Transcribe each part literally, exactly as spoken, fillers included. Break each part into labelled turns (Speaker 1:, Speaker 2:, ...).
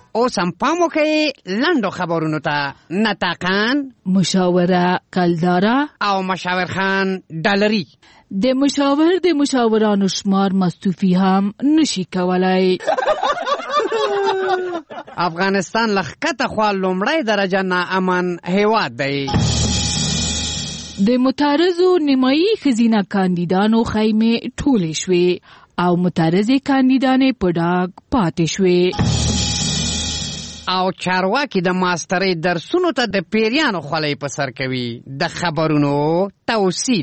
Speaker 1: اوس هم پام وکړئ لنډو خبرونو ته. نطاقان،
Speaker 2: مشاوره کلداره
Speaker 1: او مشاور خان ډالري.
Speaker 2: د مشاور د مشاورانو شمار مستوفي هم نشي کولای.
Speaker 1: افغانستان لخکته خوا لومړی درجه ناامن هیواد دی.
Speaker 2: د متعرضو نیمایي ښځینه کاندیدانو خیمې ټولې شوې او متعرضې کاندیدانې په ډاګ پاتې شوې.
Speaker 1: او چارواکي د ماسترۍ درسونو ته د پیریانو خولۍ په سر کوي. د خبرونو توصیل.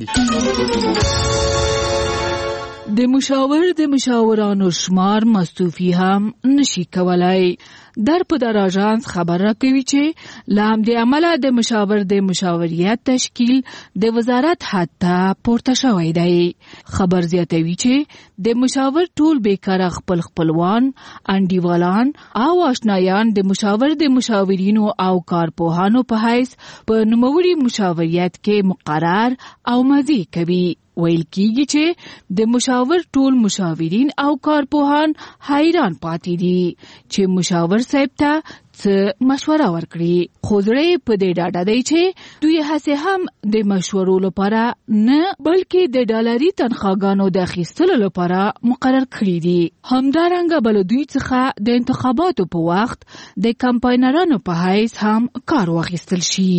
Speaker 2: د مشاور د مشاورانو شمار مستوفي هم نشي کولای. در په در آژانس خبر راکوي چې له همدې امله د مشاور د مشاوریت تشکیل د وزارت حد ته پورته شوی دی. خبر زیاتوي چې د مشاور ټول بیکاره خپل خپلوان، انډیوالان او آشنایان د مشاور د مشاورینو او کارپوهانو په حیث په نوموړي مشاوریت کې مقرر او مضی کوي. ویل کیږي چې د مشاور ټول مشاورین او کارپوهان حیران پاتې دي چې مشاور صاحب ته څه مشوره ورکړي. خو زړه په دې ډاډه دی چې دوی هڅې هم د مشورو لپاره نه بلکې د ډالري تنخواګانو د اخیستلو لپاره مقرر کړي دي. همدارنګه بل دوی څخه د انتخاباتو په وخت د کمپاینرانو په حیث هم کار واخیستل شي.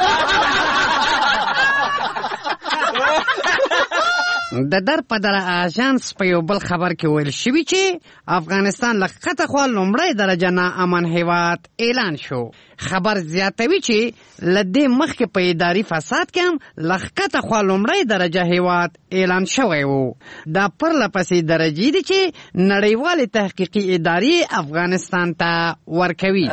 Speaker 1: د در په در آژانس په یو بل خبر کې ویل شوي چې افغانستان لخکته خوا لومړی درجه ناامن هیواد اعلان شو. خبر زیاتوي چې له دې مخکې په اداري فساد کې هم لخکته خوا لومړی درجه هیواد اعلان شوی و. دا پرله پسې درجې دي چې نړیوالې تحقیقي ادارې افغانستان ته ورکوي.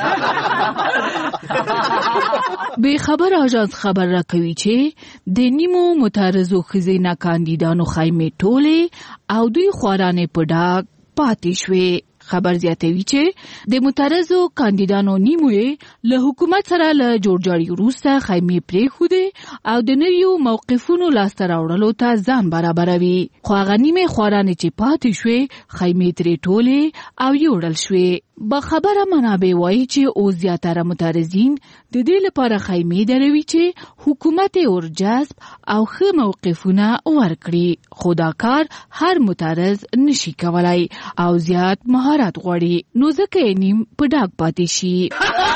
Speaker 2: به خبر آژانس خبر راکوي چې د نیمو متعرضو ښځینه کاندیدانو خیمې ټولې او دوی خوارانې په ډاګ پاتې شوې. خبر زیاتوي چې د متعرضو کاندیدانو نیمو یې له حکومت سره له جوړجاړي وروسته خیمې پرېښودې او د نویو موقفونو لاسته راوړلو ته ځان برابروي. خو هغه نیمې خوارانې چې پاتې شوې خیمې ترې ټولې او یوړل شوې. با خبره منابع وایي چې اوس زیاتره متعرضین د دې لپاره خیمې دروي چې حکومت ورجذب او ښه موقفونه ورکړي. خو دا کار هر متعرض نشي کولای او زیات مهارت غواړي، نو ځکه یې نیم په ډاګ پاتې شي.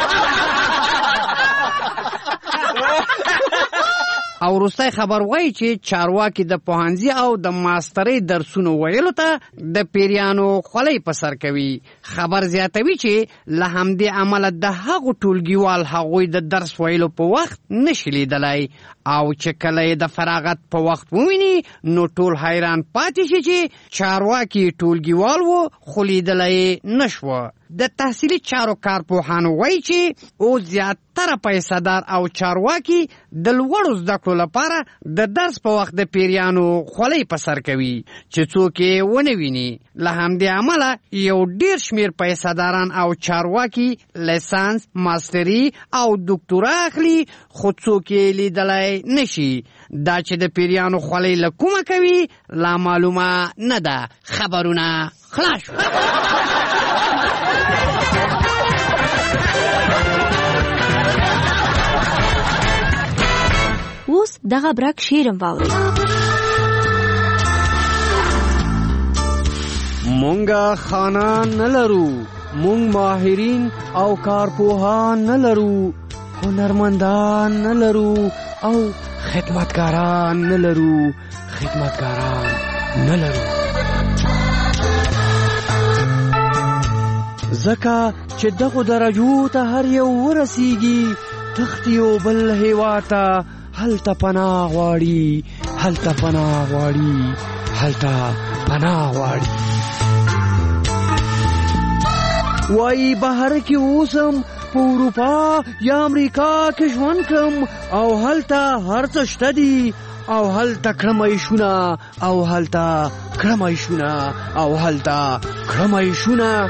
Speaker 1: او وروستی خبر وایي چې چارواکي د پوهنځي او د ماسترۍ درسونو ویلو ته د پیریانو خولۍ په سر کوي. خبر زیاتوي چې له همدې امله د هغو ټولګیوال هغوی د درس ویلو په وخت نشي لیدلی او چې کله یې د فراغت په وخت وویني نو ټول حیران پاتې شي چې چارواکي ټولګیوال و خو لیدلی نشوه. د تحصیلي چارو کارپوهانو وایي چې او زیاتره پیسه‌دار او چارواکي د لوړو زده کړو لپاره د درس په وخت د پیریانو خولۍ په سر کوي چې څوک یې ونه ویني. له همدې امله یو ډیر شمیر پیسه‌داران او چارواکي لیسانس، ماستري او دکتورا اخلي خو څوک یې لیدلی نشي. دا چې د پیریانو خولۍ له کومه کوي لا معلومه نه ده. خبرونه خلاص شو.
Speaker 3: اوس دغه برک شیرم واوري.
Speaker 4: مونږه خانان نه لرو، مونږ ماهرین او کارپوهان نه لرو، هنرمندان نه لرو او خدمتګاران نه لرو، خدمتګاران نه لرو. زکه چې دغه درجو ته هر یو ورسیږي تختی او بل هیواد ته هلته پناه غواړي، هلته پناه غواړي، هلته پناه غواړي. وای بهر کې اوسم په اروپا یا امریکا کې ژوند کړم او هلته هر څه شته دي او هلته کړم عیشونه او هلته کړم عیشونه او هلته کړم عیشونه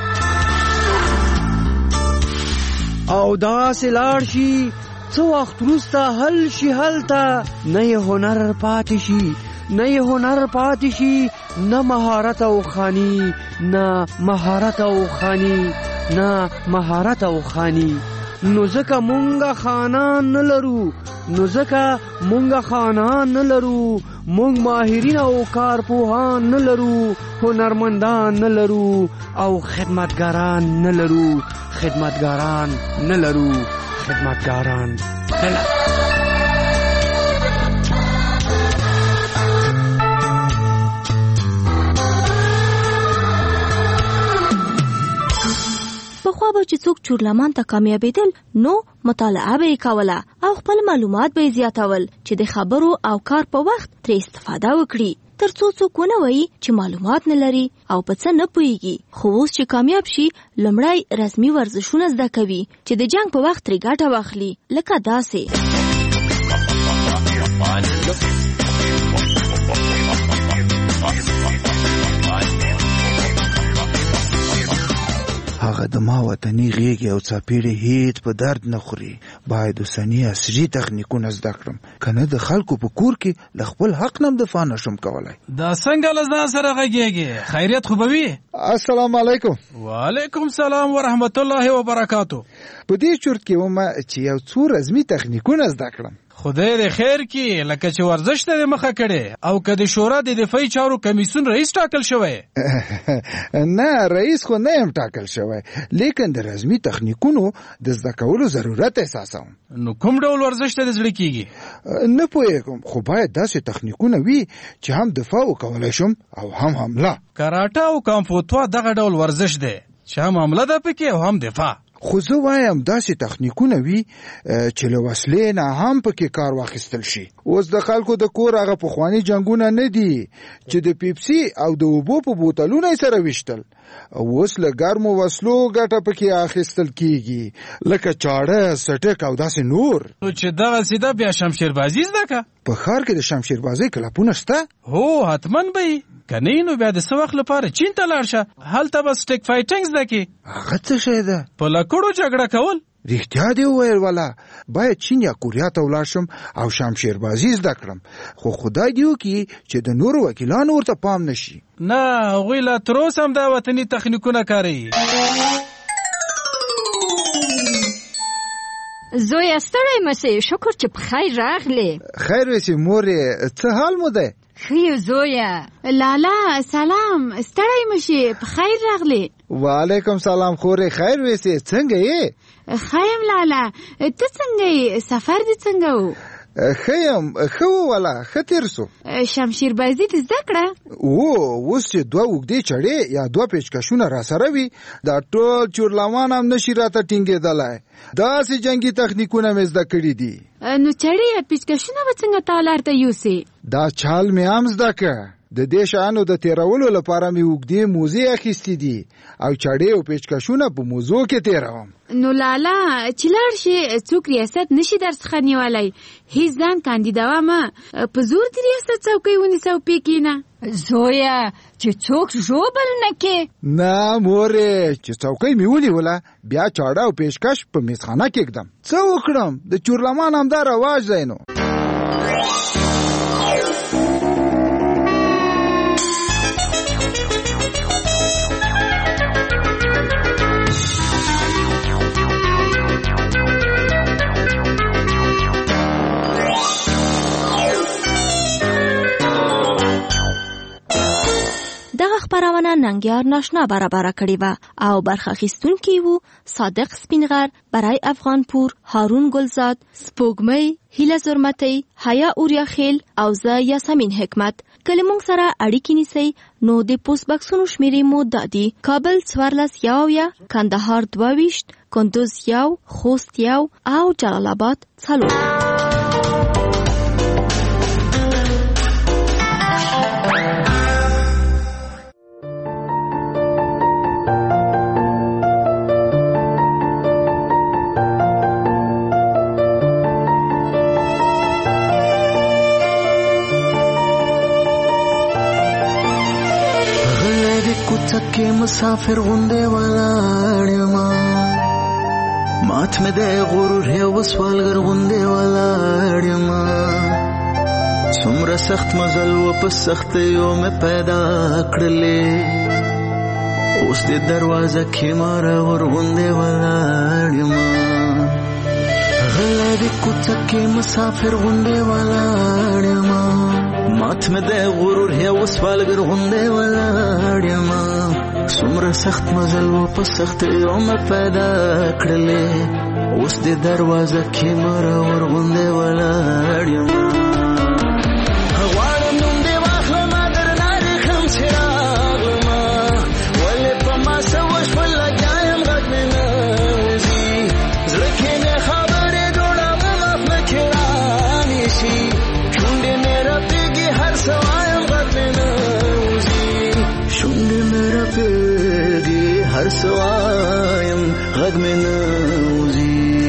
Speaker 4: او داسې لاړ شي څو وخت وروسته حل شي هلته نه یې هنر پاتې شي، نه یې هنر پاتې شي، نه مهارت او خاني، نه مهارت او خاني نه مهارت او خانی. نو ځکه مونږه خانان نه لرو نو ځکه مونږه خانان نه لرو مونږ ماهرین او کارپوهان نه لرو هنرمندان نه لرو او خدمتګاران نه لرو خدمتګاران نه لرو خدمتګاران نه لرو.
Speaker 3: پخوا به چې څوک چورلمان ته کامیابېدل نو مطالعه به یې کوله او خپل معلومات به یې زیاتول چې د خبرو او کار په وخت ترې استفاده وکړي، تر څو څوک ونه وایي چې معلومات نه لري او په څه نه پوهېږي. خو اوس چې کامیاب شي لومړی رسمي ورزشونه زده کوي چې د جنګ په وخت ترې ګټه واخلي، لکه داسې
Speaker 5: هغه د ما وطني غېږې او څاپېړې هېڅ په درد نه خوري. باید اوسني عصري تخنیکونه زده کړم، که نه د خلکو په کور کې له خپل حق نه هم دفاع نشم کولی.
Speaker 6: دا څنګه له ځان سره غږېږې؟ خیریت خو به وي؟
Speaker 5: السلام علیکم.
Speaker 6: وعلیکم سلام ورحمت الله وبرکاتو.
Speaker 5: په دې چورت کې ومه چې یو څو رزمي تخنیکونه زده کړم.
Speaker 6: خدای دې خیر کړي، لکه چې ورزش ته دې مخه کړې او که د شورا د دفاعي چارو کمیسیون رئیس ټاکل شوی؟
Speaker 5: نه رئیس خو نه یم ټاکل شوی، لیکن د رزمي تخنیکونو د زده کولو ضرورت احساسوم.
Speaker 6: نو کوم ډول ورزش ته دې زړه کېږي؟
Speaker 5: نه پوهېږم، خو باید داسې تخنیکونه وي چې هم دفاع وکولی شم او هم حمله.
Speaker 6: کراټه او کامفوتوا دغه ډول ورزش دی چې هم حمله ده پکې او هم دفاع.
Speaker 5: خو زه وایم داسې تخنیکونه وي چې له وسلې نه هم پکې کار واخیستل شي. اوس د خلکو د کور هغه پخواني جنګونه نه دي چې د پیپسي او د اوبو په بوتلونه یې سره ویشتل. اوس له ګرمو وسلو ګټه پکې اخیستل کېږي، لکه چاړه، سټک او داسې نور.
Speaker 6: نو چې دغه سیده بیا شمشیربازي زده که؟
Speaker 5: په ښار کې د شمشیربازۍ کلبونه شته؟
Speaker 6: هو حتما به وي، که نه نو بیا د څه وخت لپاره چین ته لاړ شه، هلته به سټیک فایټینګ زده کړې.
Speaker 5: هغه څه شی ده؟
Speaker 6: په لکړو جګړه کول.
Speaker 5: رښتیا دې وویل والا، باید چین یا کوریا ته ولاړ شم او شمشیربازي زده کړم، خو خدای دې وکړي چې د نورو وکیلانو ورته پام نشي.
Speaker 6: نه هغوی لا تر اوسه هم دا وطني تخنیکونه کاروي.
Speaker 7: زویه ستړی مه شکر چې په خیر راغلې.
Speaker 5: خیر ویسې مورې، څه حال مو دی؟
Speaker 7: ښه یو زویه.
Speaker 8: لالا سلام، ستړی مه شې، په خیر راغلې.
Speaker 5: وعلیکم سلام خورې، خیر ویسې، څنګه یې؟
Speaker 8: ښه یم لالا، ته څنګه یې؟ سفر دې څنګه و؟
Speaker 5: ښه یم، ښه و والا، ښه تېر سو.
Speaker 8: شمشیربازي دې زده کړه؟
Speaker 5: او اوس چې دوه اوږدې چړې یا دوه پیچکشونه را سره وي دا ټول چورلمان هم نشي راته ټینګېدلی. داسې جنګي تخنیکونه مې زده کړي دي.
Speaker 8: نو چړې یا پیچکشونه به څنګه تالار ته یوسې؟
Speaker 5: دا چال مې هم زده که. د دې شیانو د تیرولو لپاره مې اوږدې موزې اخیستې دي او چړې او پیچکشونه په موزو کې تیروم.
Speaker 8: نو لالا چې لاړ شي څوک ریاست نشي درڅخه نیولی، هیڅ ځان کاندیدوه مه، په زور د ریاست څوکۍ ونیسه او پې کښېنه.
Speaker 7: زویه چې څوک ژوبل نه کې.
Speaker 5: نه مورې، چې څوکۍ مې ونیوله بیا چاړه او پیشکش په میزخانه کېږدم. څه وکړم، د چورلمان همدا رواج دی. نو
Speaker 3: دغه خبرونه ننګیار ناشنا برابر کړې و او برخه اخیستونکي وو صادق سپینغر، برای افغانپور، هارون ګلزاد، سپوږمۍ، هیله زرمتۍ، حیا اوریاخیل او زه یاسمین حکمت. کله مونږ سره اړیکې نیسئ نو د پوسټ باکسونو شمیرې مو دادي: کابل څوارلس یو یا، کندهار دوه ویشت، کندوز یو، خوست یو او جلال آباد څلور.
Speaker 9: چکه مسافر غونده ولاړما، مات مې د غرور یو سوالګر غونده ولاړما. څومره سخت مزل و په سختیو مې پیدا کړلې، اوس د دروازه کې ماره ورغوندې ولاړ یم غلی د کوڅه کې مسافر غوندې ولاړ یم مات مې د غرور یو سوالګر غوندې ولاړ یم څومره سخت مزل و په سختیو مې پیدا کړلې اوس د دروازه کې ماره ورغوندې ولاړ یم هر سوایم غږ مې نه وځي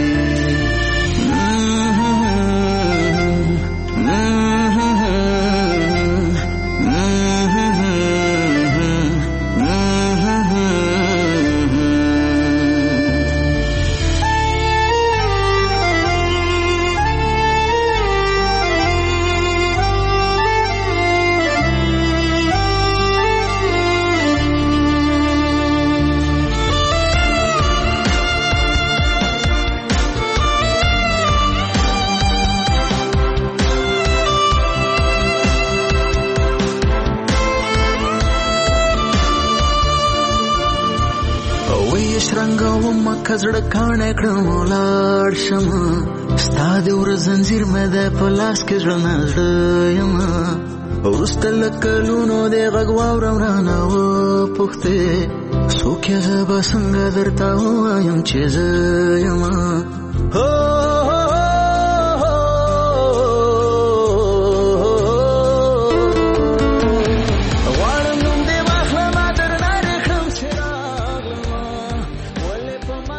Speaker 9: کزړه کاڼه کړم ولاړ شم ستا د ور زنځیر مې د په لاس کې زړه نه زړه یم وروسته له کلونو د غږ واورم رانه وپوښتې څوک یې زه به څنګه درته ووایم چې زه یم